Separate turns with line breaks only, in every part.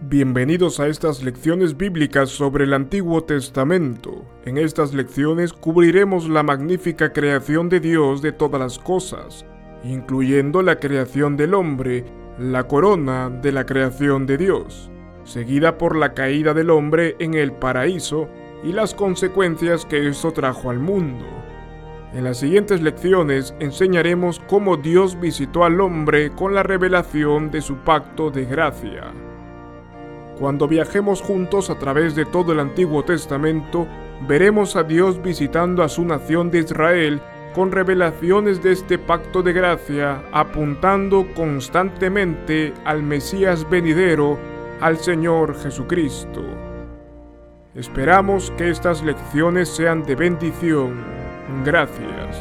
Bienvenidos a estas lecciones bíblicas sobre el Antiguo Testamento. En estas lecciones cubriremos la magnífica creación de Dios de todas las cosas, incluyendo la creación del hombre, la corona de la creación de Dios, seguida por la caída del hombre en el paraíso y las consecuencias que esto trajo al mundo. En las siguientes lecciones enseñaremos cómo Dios visitó al hombre con la revelación de su pacto de gracia. Cuando viajemos juntos a través de todo el Antiguo Testamento, veremos a Dios visitando a su nación de Israel con revelaciones de este pacto de gracia, apuntando constantemente al Mesías venidero, al Señor Jesucristo. Esperamos que estas lecciones sean de bendición. Gracias.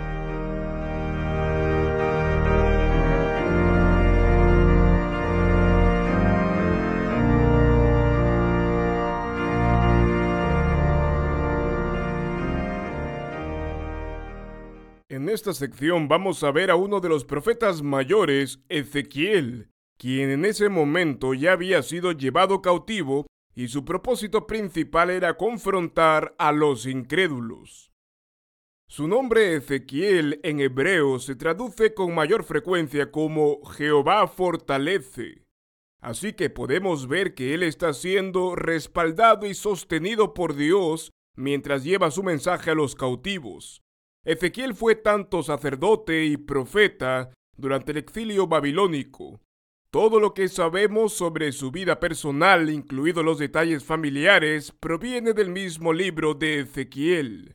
En esta sección vamos a ver a uno de los profetas mayores, Ezequiel, quien en ese momento ya había sido llevado cautivo y su propósito principal era confrontar a los incrédulos. Su nombre Ezequiel en hebreo se traduce con mayor frecuencia como Jehová fortalece, así que podemos ver que él está siendo respaldado y sostenido por Dios mientras lleva su mensaje a los cautivos. Ezequiel fue tanto sacerdote y profeta durante el exilio babilónico. Todo lo que sabemos sobre su vida personal, incluidos los detalles familiares, proviene del mismo libro de Ezequiel.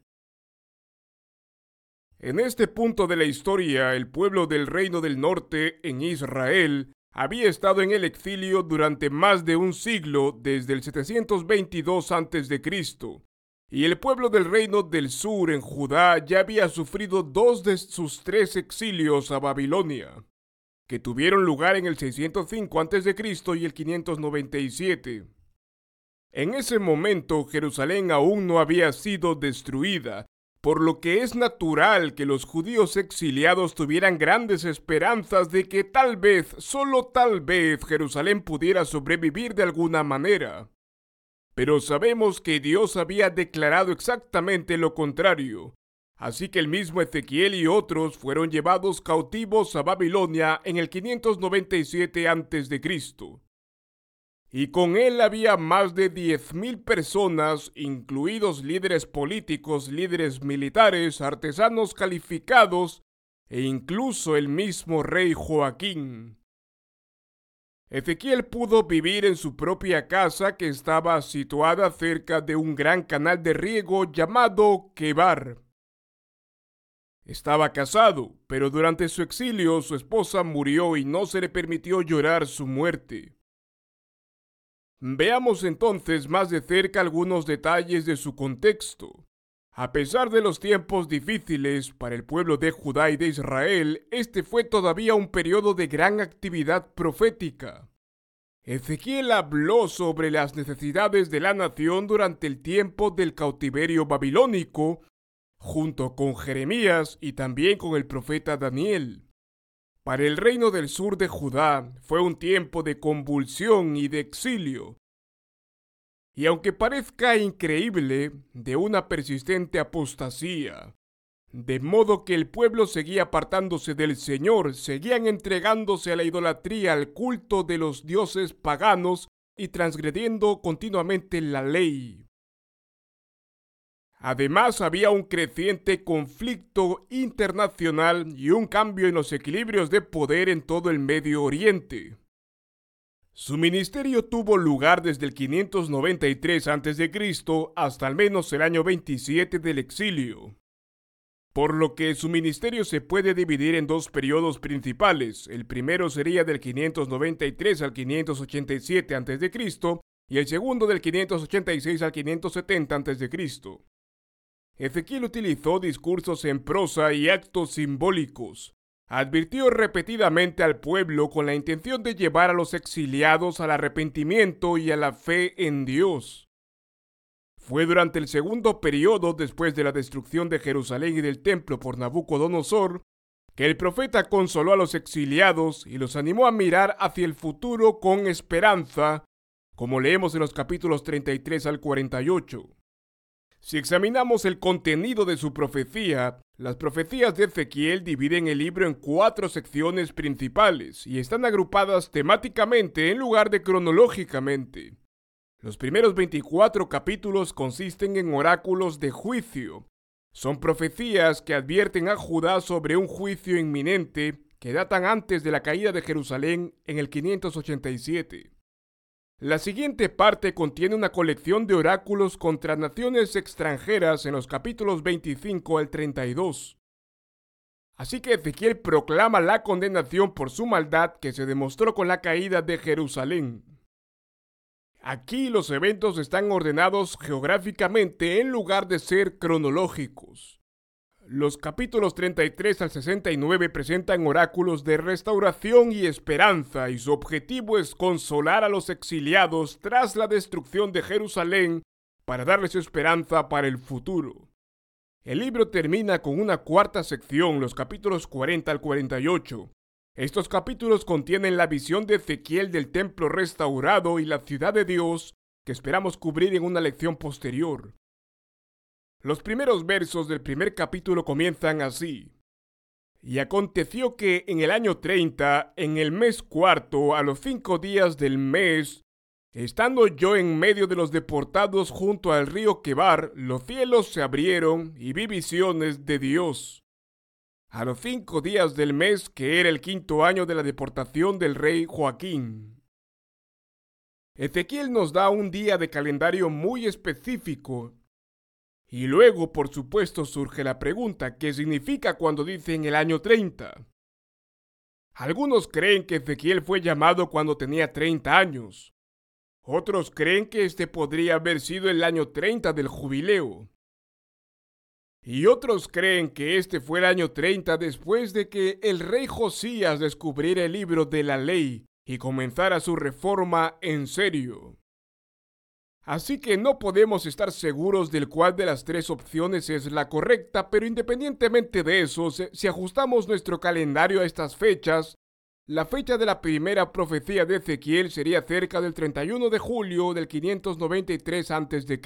En este punto de la historia, el pueblo del Reino del Norte en Israel había estado en el exilio durante más de un siglo desde el 722 a.C., y el pueblo del Reino del Sur en Judá ya había sufrido 2 de sus 3 exilios a Babilonia, que tuvieron lugar en el 605 a.C. y el 597. En ese momento Jerusalén aún no había sido destruida, por lo que es natural que los judíos exiliados tuvieran grandes esperanzas de que tal vez, solo tal vez, Jerusalén pudiera sobrevivir de alguna manera. Pero sabemos que Dios había declarado exactamente lo contrario, así que el mismo Ezequiel y otros fueron llevados cautivos a Babilonia en el 597 a.C. Y con él había más de 10,000 personas, incluidos líderes políticos, líderes militares, artesanos calificados e incluso el mismo rey Joaquín. Ezequiel pudo vivir en su propia casa que estaba situada cerca de un gran canal de riego llamado Quebar. Estaba casado, pero durante su exilio su esposa murió y no se le permitió llorar su muerte. Veamos entonces más de cerca algunos detalles de su contexto. A pesar de los tiempos difíciles para el pueblo de Judá y de Israel, este fue todavía un periodo de gran actividad profética. Ezequiel habló sobre las necesidades de la nación durante el tiempo del cautiverio babilónico, junto con Jeremías y también con el profeta Daniel. Para el reino del sur de Judá fue un tiempo de convulsión y de exilio. Y aunque parezca increíble, de una persistente apostasía, de modo que el pueblo seguía apartándose del Señor, seguían entregándose a la idolatría, al culto de los dioses paganos y transgrediendo continuamente la ley. Además, había un creciente conflicto internacional y un cambio en los equilibrios de poder en todo el Medio Oriente. Su ministerio tuvo lugar desde el 593 a.C. hasta al menos el año 27 del exilio. Por lo que su ministerio se puede dividir en 2 periodos principales. El primero sería del 593 al 587 a.C. y el segundo del 586 al 570 a.C. Ezequiel utilizó discursos en prosa y actos simbólicos. Advirtió repetidamente al pueblo con la intención de llevar a los exiliados al arrepentimiento y a la fe en Dios. Fue durante el segundo periodo después de la destrucción de Jerusalén y del templo por Nabucodonosor que el profeta consoló a los exiliados y los animó a mirar hacia el futuro con esperanza como leemos en los capítulos 33 al 48. Si examinamos el contenido de su profecía, las profecías de Ezequiel dividen el libro en 4 secciones principales y están agrupadas temáticamente en lugar de cronológicamente. Los primeros 24 capítulos consisten en oráculos de juicio. Son profecías que advierten a Judá sobre un juicio inminente que datan antes de la caída de Jerusalén en el 587. La siguiente parte contiene una colección de oráculos contra naciones extranjeras en los capítulos 25 al 32. Así que Ezequiel proclama la condenación por su maldad que se demostró con la caída de Jerusalén. Aquí los eventos están ordenados geográficamente en lugar de ser cronológicos. Los capítulos 33 al 69 presentan oráculos de restauración y esperanza, y su objetivo es consolar a los exiliados tras la destrucción de Jerusalén para darles esperanza para el futuro. El libro termina con una cuarta sección, los capítulos 40 al 48. Estos capítulos contienen la visión de Ezequiel del templo restaurado y la ciudad de Dios, que esperamos cubrir en una lección posterior. Los primeros versos del primer capítulo comienzan así. Y aconteció que en el año 30, en el mes cuarto, a los 5 días del mes, estando yo en medio de los deportados junto al río Quebar, los cielos se abrieron y vi visiones de Dios. A los 5 días del mes, que era el 5º año de la deportación del rey Joaquín. Ezequiel nos da un día de calendario muy específico. Y luego, por supuesto, surge la pregunta, ¿qué significa cuando dice en el año 30? Algunos creen que Ezequiel fue llamado cuando tenía 30 años. Otros creen que este podría haber sido el año 30 del jubileo. Y otros creen que este fue el año 30 después de que el rey Josías descubriera el libro de la ley y comenzara su reforma en serio. Así que no podemos estar seguros del cuál de las 3 opciones es la correcta, pero independientemente de eso, si ajustamos nuestro calendario a estas fechas, la fecha de la primera profecía de Ezequiel sería cerca del 31 de julio del 593 a.C.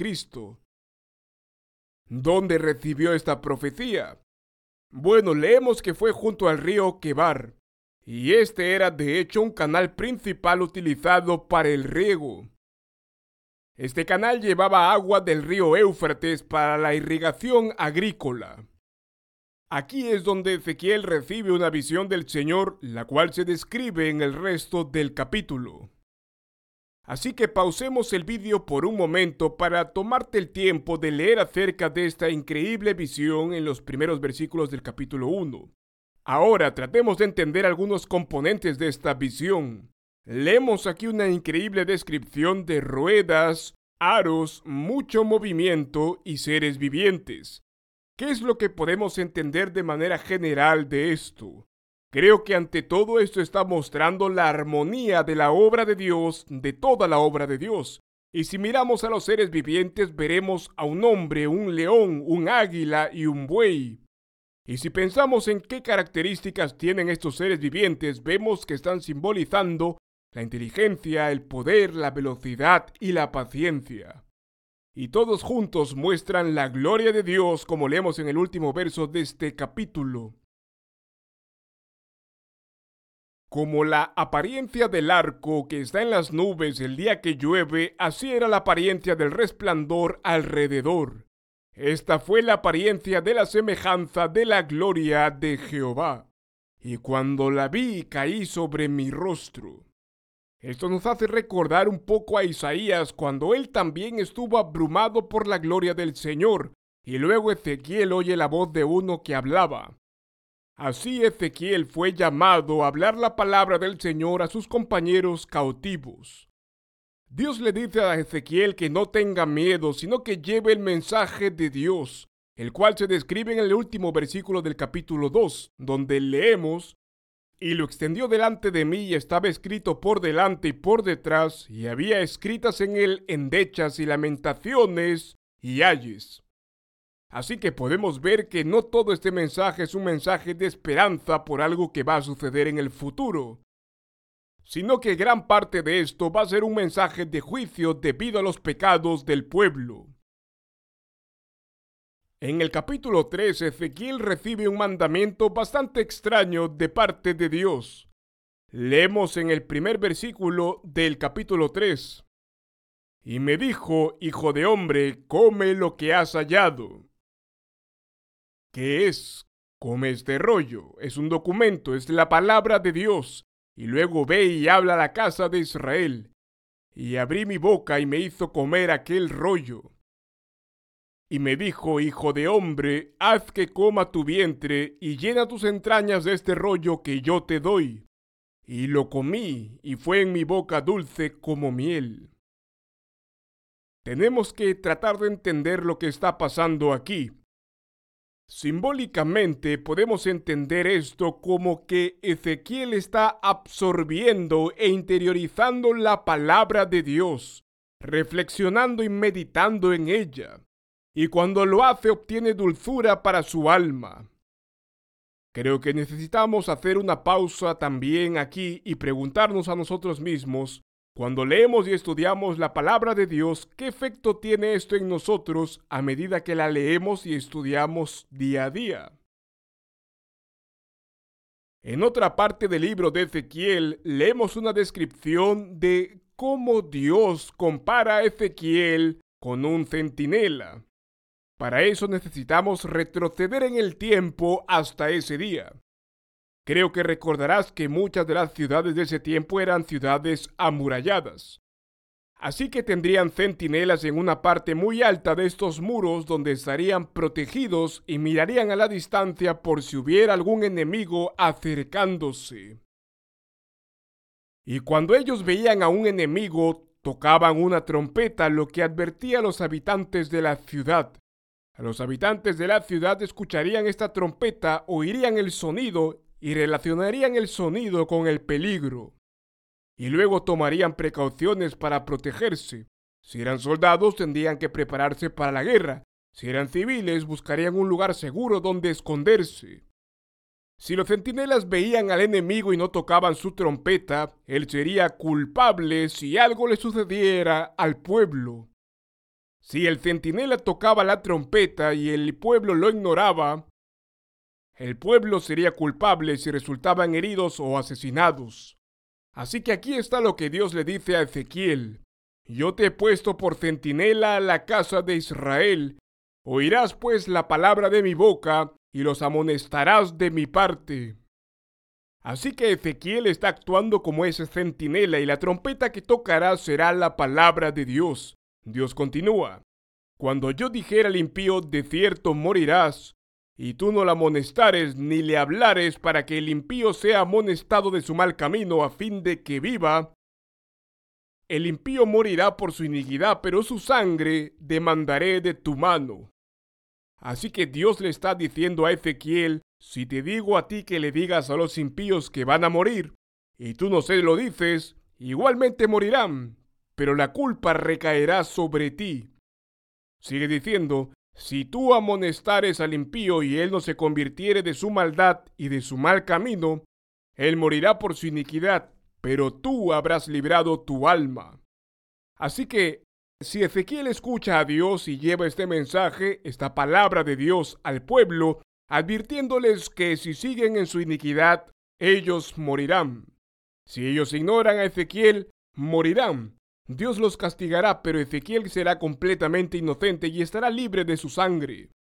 ¿Dónde recibió esta profecía? Bueno, leemos que fue junto al río Quebar, y este era de hecho un canal principal utilizado para el riego. Este canal llevaba agua del río Éufrates para la irrigación agrícola. Aquí es donde Ezequiel recibe una visión del Señor, la cual se describe en el resto del capítulo. Así que pausemos el vídeo por un momento para tomarte el tiempo de leer acerca de esta increíble visión en los primeros versículos del capítulo 1. Ahora tratemos de entender algunos componentes de esta visión. Leemos aquí una increíble descripción de ruedas, aros, mucho movimiento y seres vivientes. ¿Qué es lo que podemos entender de manera general de esto? Creo que ante todo esto está mostrando la armonía de la obra de Dios, de toda la obra de Dios. Y si miramos a los seres vivientes, veremos a un hombre, un león, un águila y un buey. Y si pensamos en qué características tienen estos seres vivientes, vemos que están simbolizando la inteligencia, el poder, la velocidad y la paciencia. Y todos juntos muestran la gloria de Dios, como leemos en el último verso de este capítulo. Como la apariencia del arco que está en las nubes el día que llueve, así era la apariencia del resplandor alrededor. Esta fue la apariencia de la semejanza de la gloria de Jehová. Y cuando la vi, caí sobre mi rostro. Esto nos hace recordar un poco a Isaías cuando él también estuvo abrumado por la gloria del Señor, y luego Ezequiel oye la voz de uno que hablaba. Así Ezequiel fue llamado a hablar la palabra del Señor a sus compañeros cautivos. Dios le dice a Ezequiel que no tenga miedo, sino que lleve el mensaje de Dios, el cual se describe en el último versículo del capítulo 2, donde leemos: y lo extendió delante de mí y estaba escrito por delante y por detrás, y había escritas en él endechas y lamentaciones y ayes. Así que podemos ver que no todo este mensaje es un mensaje de esperanza por algo que va a suceder en el futuro, sino que gran parte de esto va a ser un mensaje de juicio debido a los pecados del pueblo. En el capítulo 3, Ezequiel recibe un mandamiento bastante extraño de parte de Dios. Leemos en el primer versículo del capítulo 3. Y me dijo, hijo de hombre, come lo que has hallado. ¿Qué es? Come este rollo. Es un documento, es la palabra de Dios. Y luego ve y habla a la casa de Israel. Y abrí mi boca y me hizo comer aquel rollo. Y me dijo, hijo de hombre, haz que coma tu vientre y llena tus entrañas de este rollo que yo te doy. Y lo comí, y fue en mi boca dulce como miel. Tenemos que tratar de entender lo que está pasando aquí. Simbólicamente podemos entender esto como que Ezequiel está absorbiendo e interiorizando la palabra de Dios, reflexionando y meditando en ella. Y cuando lo hace obtiene dulzura para su alma. Creo que necesitamos hacer una pausa también aquí y preguntarnos a nosotros mismos, cuando leemos y estudiamos la palabra de Dios, ¿qué efecto tiene esto en nosotros a medida que la leemos y estudiamos día a día? En otra parte del libro de Ezequiel leemos una descripción de cómo Dios compara a Ezequiel con un centinela. Para eso necesitamos retroceder en el tiempo hasta ese día. Creo que recordarás que muchas de las ciudades de ese tiempo eran ciudades amuralladas. Así que tendrían centinelas en una parte muy alta de estos muros donde estarían protegidos y mirarían a la distancia por si hubiera algún enemigo acercándose. Y cuando ellos veían a un enemigo, tocaban una trompeta, lo que advertía a los habitantes de la ciudad. Los habitantes de la ciudad escucharían esta trompeta, oirían el sonido y relacionarían el sonido con el peligro. Y luego tomarían precauciones para protegerse. Si eran soldados, tendrían que prepararse para la guerra. Si eran civiles, buscarían un lugar seguro donde esconderse. Si los centinelas veían al enemigo y no tocaban su trompeta, él sería culpable si algo le sucediera al pueblo. Si el centinela tocaba la trompeta y el pueblo lo ignoraba, el pueblo sería culpable si resultaban heridos o asesinados. Así que aquí está lo que Dios le dice a Ezequiel. Yo te he puesto por centinela a la casa de Israel. Oirás pues la palabra de mi boca y los amonestarás de mi parte. Así que Ezequiel está actuando como ese centinela y la trompeta que tocará será la palabra de Dios. Dios continúa. Cuando yo dijera al impío, de cierto morirás, y tú no le amonestares ni le hablares para que el impío sea amonestado de su mal camino a fin de que viva, el impío morirá por su iniquidad, pero su sangre demandaré de tu mano. Así que Dios le está diciendo a Ezequiel, si te digo a ti que le digas a los impíos que van a morir, y tú no se lo dices, igualmente morirán, pero la culpa recaerá sobre ti. Sigue diciendo, si tú amonestares al impío y él no se convirtiere de su maldad y de su mal camino, él morirá por su iniquidad, pero tú habrás librado tu alma. Así que, si Ezequiel escucha a Dios y lleva este mensaje, esta palabra de Dios al pueblo, advirtiéndoles que si siguen en su iniquidad, ellos morirán. Si ellos ignoran a Ezequiel, morirán. Dios los castigará, pero Ezequiel será completamente inocente y estará libre de su sangre.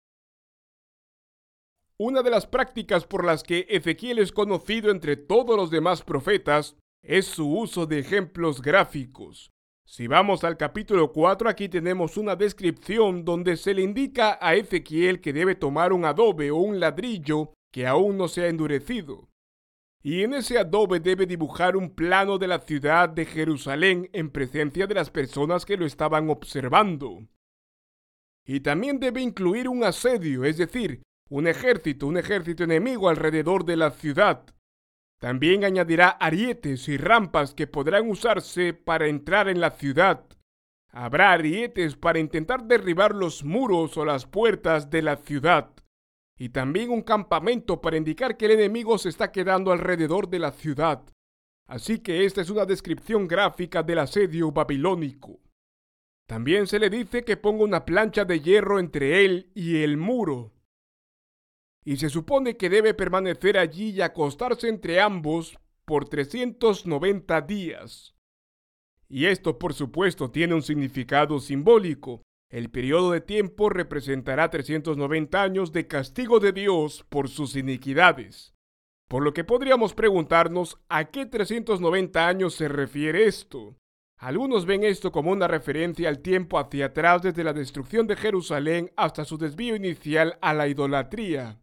Una de las prácticas por las que Ezequiel es conocido entre todos los demás profetas es su uso de ejemplos gráficos. Si vamos al capítulo 4, aquí tenemos una descripción donde se le indica a Ezequiel que debe tomar un adobe o un ladrillo que aún no se ha endurecido. Y en ese adobe debe dibujar un plano de la ciudad de Jerusalén en presencia de las personas que lo estaban observando. Y también debe incluir un asedio, es decir, un ejército enemigo alrededor de la ciudad. También añadirá arietes y rampas que podrán usarse para entrar en la ciudad. Habrá arietes para intentar derribar los muros o las puertas de la ciudad. Y también un campamento para indicar que el enemigo se está quedando alrededor de la ciudad. Así que esta es una descripción gráfica del asedio babilónico. También se le dice que ponga una plancha de hierro entre él y el muro. Y se supone que debe permanecer allí y acostarse entre ambos por 390 días. Y esto, por supuesto, tiene un significado simbólico. El periodo de tiempo representará 390 años de castigo de Dios por sus iniquidades. Por lo que podríamos preguntarnos a qué 390 años se refiere esto. Algunos ven esto como una referencia al tiempo hacia atrás desde la destrucción de Jerusalén hasta su desvío inicial a la idolatría.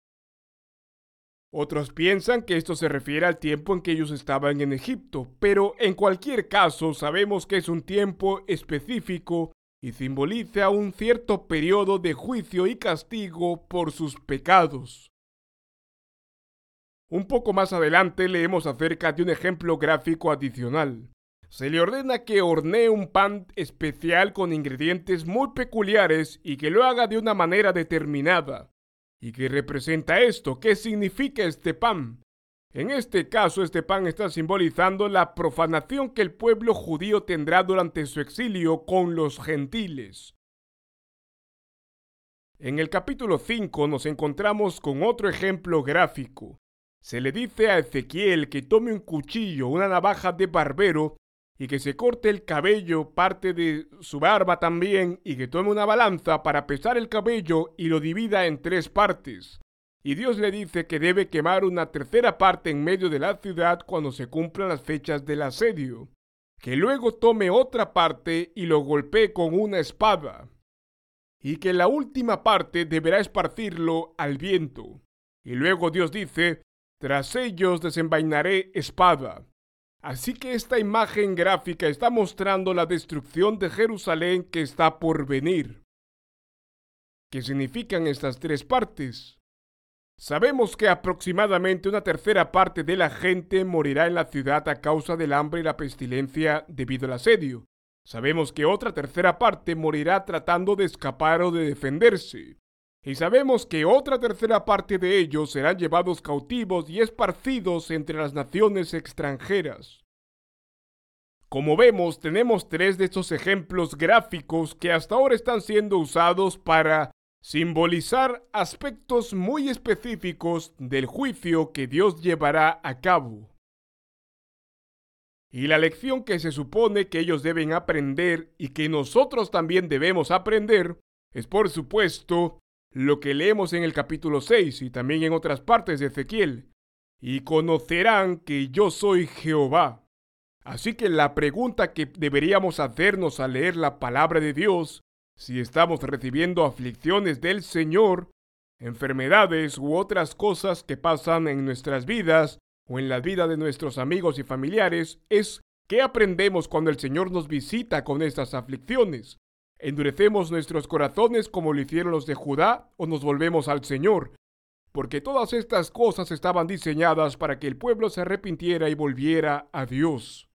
Otros piensan que esto se refiere al tiempo en que ellos estaban en Egipto, pero en cualquier caso sabemos que es un tiempo específico y simboliza un cierto periodo de juicio y castigo por sus pecados. Un poco más adelante leemos acerca de un ejemplo gráfico adicional. Se le ordena que hornee un pan especial con ingredientes muy peculiares y que lo haga de una manera determinada. ¿Y qué representa esto? ¿Qué significa este pan? En este caso, este pan está simbolizando la profanación que el pueblo judío tendrá durante su exilio con los gentiles. En el capítulo 5 nos encontramos con otro ejemplo gráfico. Se le dice a Ezequiel que tome un cuchillo, una navaja de barbero, y que se corte el cabello, parte de su barba también, y que tome una balanza para pesar el cabello y lo divida en 3 partes. Y Dios le dice que debe quemar una tercera parte en medio de la ciudad cuando se cumplan las fechas del asedio. Que luego tome otra parte y lo golpee con una espada. Y que la última parte deberá esparcirlo al viento. Y luego Dios dice, tras ellos desenvainaré espada. Así que esta imagen gráfica está mostrando la destrucción de Jerusalén que está por venir. ¿Qué significan estas 3 partes? Sabemos que aproximadamente una tercera parte de la gente morirá en la ciudad a causa del hambre y la pestilencia debido al asedio. Sabemos que otra tercera parte morirá tratando de escapar o de defenderse. Y sabemos que otra tercera parte de ellos serán llevados cautivos y esparcidos entre las naciones extranjeras. Como vemos, tenemos 3 de estos ejemplos gráficos que hasta ahora están siendo usados para simbolizar aspectos muy específicos del juicio que Dios llevará a cabo. Y la lección que se supone que ellos deben aprender y que nosotros también debemos aprender es, por supuesto, lo que leemos en el capítulo 6 y también en otras partes de Ezequiel. Y conocerán que yo soy Jehová. Así que la pregunta que deberíamos hacernos al leer la palabra de Dios, si estamos recibiendo aflicciones del Señor, enfermedades u otras cosas que pasan en nuestras vidas o en la vida de nuestros amigos y familiares, es ¿qué aprendemos cuando el Señor nos visita con estas aflicciones? ¿Endurecemos nuestros corazones como lo hicieron los de Judá o nos volvemos al Señor? Porque todas estas cosas estaban diseñadas para que el pueblo se arrepintiera y volviera a Dios.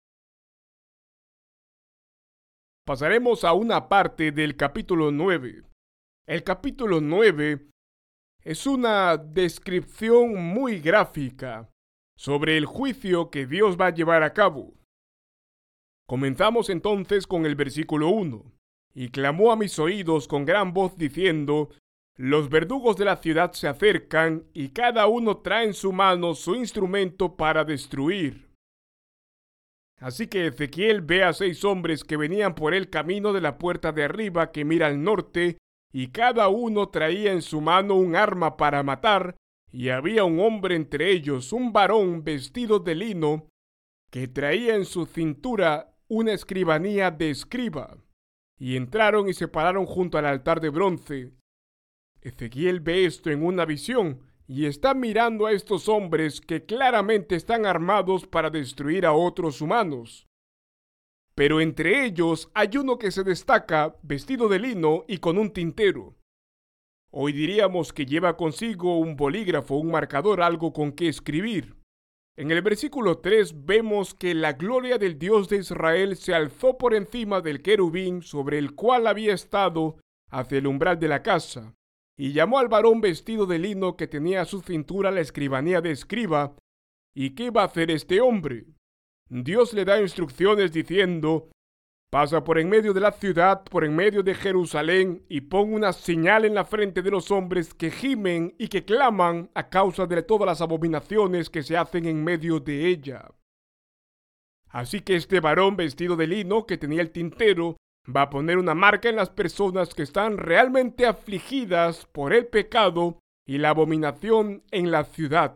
Pasaremos a una parte del capítulo 9. El capítulo 9 es una descripción muy gráfica sobre el juicio que Dios va a llevar a cabo. Comenzamos entonces con el versículo 1. Y clamó a mis oídos con gran voz diciendo, los verdugos de la ciudad se acercan y cada uno trae en su mano su instrumento para destruir. Así que Ezequiel ve a 6 hombres que venían por el camino de la puerta de arriba que mira al norte, y cada uno traía en su mano un arma para matar, y había un hombre entre ellos, un varón vestido de lino, que traía en su cintura una escribanía de escriba. Y entraron y se pararon junto al altar de bronce. Ezequiel ve esto en una visión y está mirando a estos hombres que claramente están armados para destruir a otros humanos. Pero entre ellos hay uno que se destaca vestido de lino y con un tintero. Hoy diríamos que lleva consigo un bolígrafo, un marcador, algo con que escribir. En el versículo 3 vemos que la gloria del Dios de Israel se alzó por encima del querubín sobre el cual había estado hacia el umbral de la casa, y llamó al varón vestido de lino que tenía a su cintura la escribanía de escriba. ¿Y qué iba a hacer este hombre? Dios le da instrucciones diciendo: pasa por en medio de la ciudad, por en medio de Jerusalén, y pon una señal en la frente de los hombres que gimen y que claman a causa de todas las abominaciones que se hacen en medio de ella. Así que este varón vestido de lino que tenía el tintero va a poner una marca en las personas que están realmente afligidas por el pecado y la abominación en la ciudad.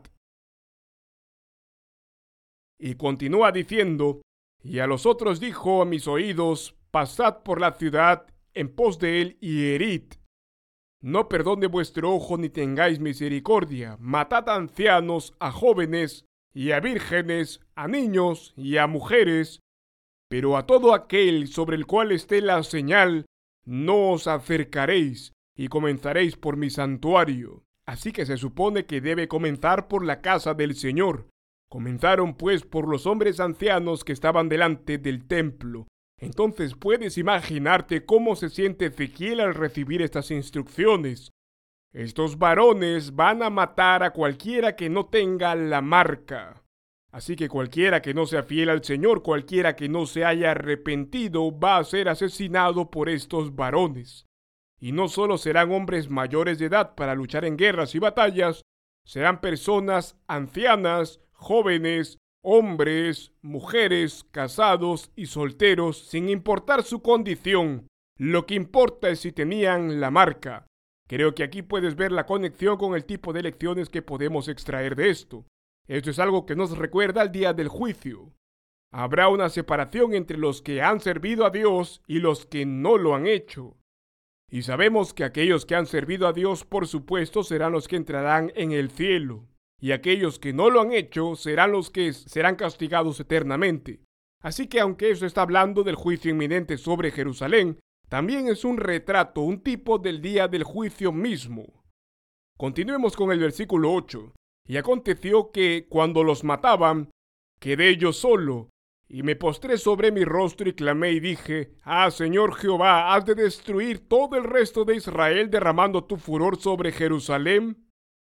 Y continúa diciendo: y a los otros dijo a mis oídos: pasad por la ciudad en pos de él y herid. No perdone vuestro ojo ni tengáis misericordia. Matad a ancianos, a jóvenes y a vírgenes, a niños y a mujeres, pero a todo aquel sobre el cual esté la señal, no os acercaréis, y comenzaréis por mi santuario. Así que se supone que debe comenzar por la casa del Señor. Comenzaron pues por los hombres ancianos que estaban delante del templo. Entonces puedes imaginarte cómo se siente Ezequiel al recibir estas instrucciones. Estos varones van a matar a cualquiera que no tenga la marca. Así que cualquiera que no sea fiel al Señor, cualquiera que no se haya arrepentido, va a ser asesinado por estos varones. Y no solo serán hombres mayores de edad para luchar en guerras y batallas, serán personas ancianas, jóvenes, hombres, mujeres, casados y solteros, sin importar su condición. Lo que importa es si tenían la marca. Creo que aquí puedes ver la conexión con el tipo de lecciones que podemos extraer de esto. Esto es algo que nos recuerda al día del juicio. Habrá una separación entre los que han servido a Dios y los que no lo han hecho. Y sabemos que aquellos que han servido a Dios, por supuesto, serán los que entrarán en el cielo. Y aquellos que no lo han hecho serán los que serán castigados eternamente. Así que aunque eso está hablando del juicio inminente sobre Jerusalén, también es un retrato, un tipo del día del juicio mismo. Continuemos con el versículo 8. Y aconteció que, cuando los mataban, quedé yo solo, y me postré sobre mi rostro y clamé y dije: ah, Señor Jehová, ¿has de destruir todo el resto de Israel derramando tu furor sobre Jerusalén?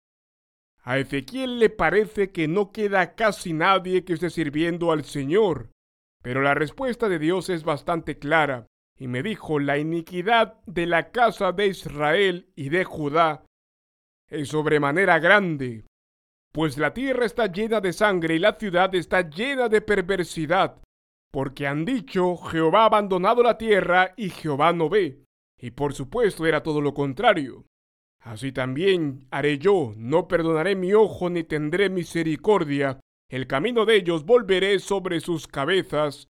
A Ezequiel le parece que no queda casi nadie que esté sirviendo al Señor, pero la respuesta de Dios es bastante clara. Y me dijo: la iniquidad de la casa de Israel y de Judá es sobremanera grande, pues la tierra está llena de sangre y la ciudad está llena de perversidad, porque han dicho: Jehová ha abandonado la tierra y Jehová no ve. Y por supuesto era todo lo contrario. Así también haré yo: no perdonaré mi ojo ni tendré misericordia. El camino de ellos volveré sobre sus cabezas.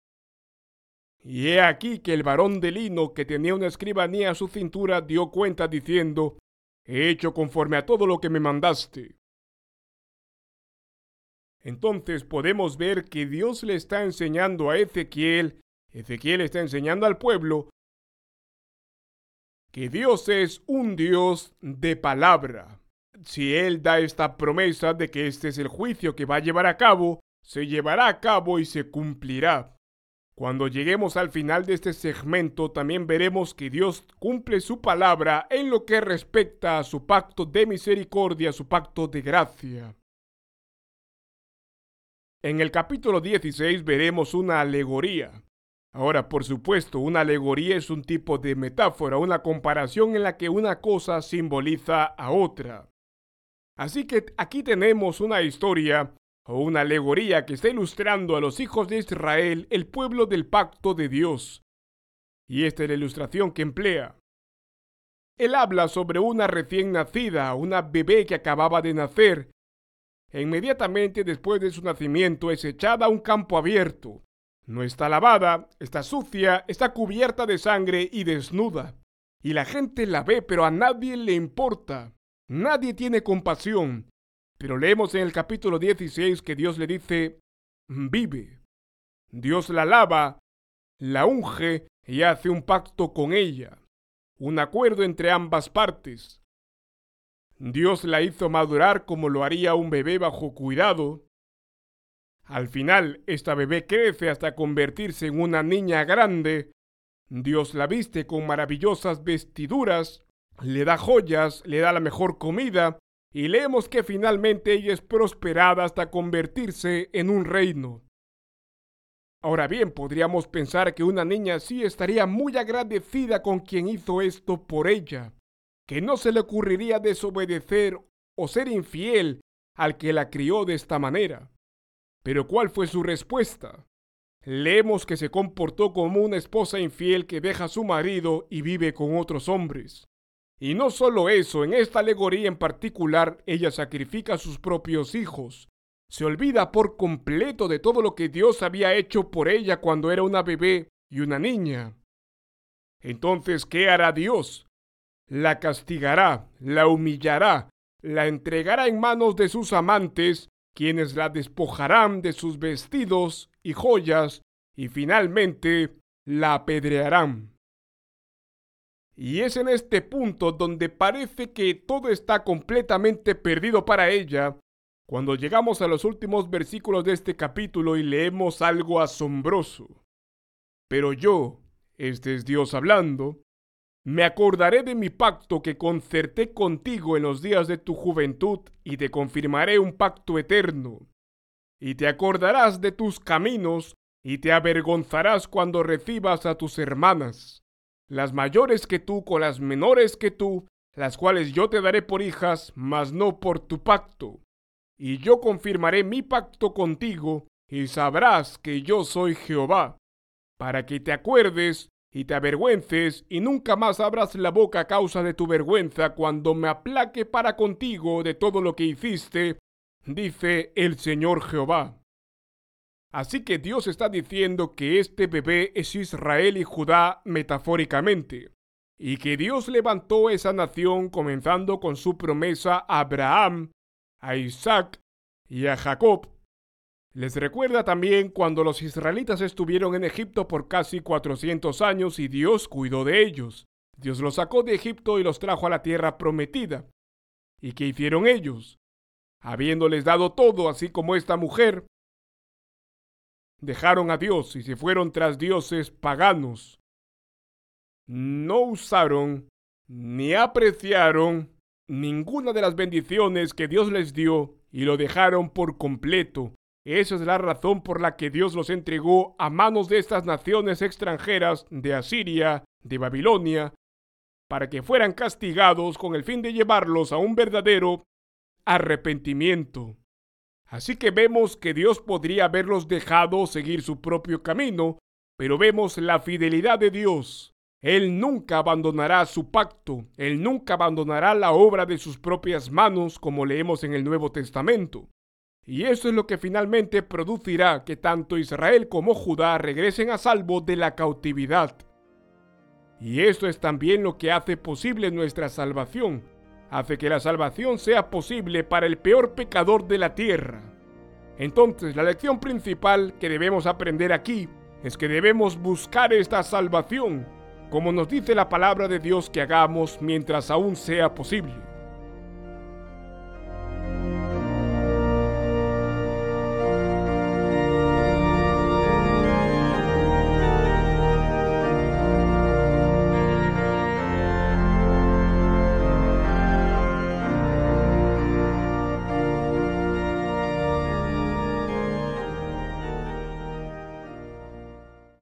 Y he aquí que el varón de lino que tenía una escribanía a su cintura dio cuenta diciendo: he hecho conforme a todo lo que me mandaste. Entonces podemos ver que Dios le está enseñando a Ezequiel está enseñando al pueblo, que Dios es un Dios de palabra. Si Él da esta promesa de que este es el juicio que va a llevar a cabo, se llevará a cabo y se cumplirá. Cuando lleguemos al final de este segmento, también veremos que Dios cumple su palabra en lo que respecta a su pacto de misericordia, su pacto de gracia. En el capítulo 16 veremos una alegoría. Ahora, por supuesto, una alegoría es un tipo de metáfora, una comparación en la que una cosa simboliza a otra. Así que aquí tenemos una historia o una alegoría que está ilustrando a los hijos de Israel, el pueblo del pacto de Dios. Y esta es la ilustración que emplea. Él habla sobre una recién nacida, una bebé que acababa de nacer. E inmediatamente después de su nacimiento es echada a un campo abierto. No está lavada, está sucia, está cubierta de sangre y desnuda. Y la gente la ve, pero a nadie le importa. Nadie tiene compasión. Pero leemos en el capítulo 16 que Dios le dice: vive. Dios la lava, la unge y hace un pacto con ella. Un acuerdo entre ambas partes. Dios la hizo madurar como lo haría un bebé bajo cuidado. Al final, esta bebé crece hasta convertirse en una niña grande. Dios la viste con maravillosas vestiduras, le da joyas, le da la mejor comida, y leemos que finalmente ella es prosperada hasta convertirse en un reino. Ahora bien, podríamos pensar que una niña así estaría muy agradecida con quien hizo esto por ella, que no se le ocurriría desobedecer o ser infiel al que la crió de esta manera. Pero ¿cuál fue su respuesta? Leemos que se comportó como una esposa infiel que deja a su marido y vive con otros hombres. Y no solo eso, en esta alegoría en particular, ella sacrifica a sus propios hijos. Se olvida por completo de todo lo que Dios había hecho por ella cuando era una bebé y una niña. Entonces, ¿qué hará Dios? La castigará, la humillará, la entregará en manos de sus amantes, quienes la despojarán de sus vestidos y joyas, y finalmente la apedrearán. Y es en este punto donde parece que todo está completamente perdido para ella, cuando llegamos a los últimos versículos de este capítulo y leemos algo asombroso. Pero yo, este es Dios hablando, me acordaré de mi pacto que concerté contigo en los días de tu juventud y te confirmaré un pacto eterno. Y te acordarás de tus caminos y te avergonzarás cuando recibas a tus hermanas, las mayores que tú con las menores que tú, las cuales yo te daré por hijas, mas no por tu pacto. Y yo confirmaré mi pacto contigo y sabrás que yo soy Jehová, para que te acuerdes y te avergüences, y nunca más abras la boca a causa de tu vergüenza cuando me aplaque para contigo de todo lo que hiciste, dice el Señor Jehová. Así que Dios está diciendo que este bebé es Israel y Judá metafóricamente, y que Dios levantó esa nación comenzando con su promesa a Abraham, a Isaac y a Jacob. Les recuerda también cuando los israelitas estuvieron en Egipto por casi 400 años y Dios cuidó de ellos. Dios los sacó de Egipto y los trajo a la tierra prometida. ¿Y qué hicieron ellos? Habiéndoles dado todo, así como esta mujer, dejaron a Dios y se fueron tras dioses paganos. No usaron ni apreciaron ninguna de las bendiciones que Dios les dio y lo dejaron por completo. Esa es la razón por la que Dios los entregó a manos de estas naciones extranjeras de Asiria, de Babilonia, para que fueran castigados con el fin de llevarlos a un verdadero arrepentimiento. Así que vemos que Dios podría haberlos dejado seguir su propio camino, pero vemos la fidelidad de Dios. Él nunca abandonará su pacto, Él nunca abandonará la obra de sus propias manos, como leemos en el Nuevo Testamento. Y eso es lo que finalmente producirá que tanto Israel como Judá regresen a salvo de la cautividad. Y eso es también lo que hace posible nuestra salvación. Hace que la salvación sea posible para el peor pecador de la tierra. Entonces, la lección principal que debemos aprender aquí es que debemos buscar esta salvación, como nos dice la palabra de Dios que hagamos mientras aún sea posible.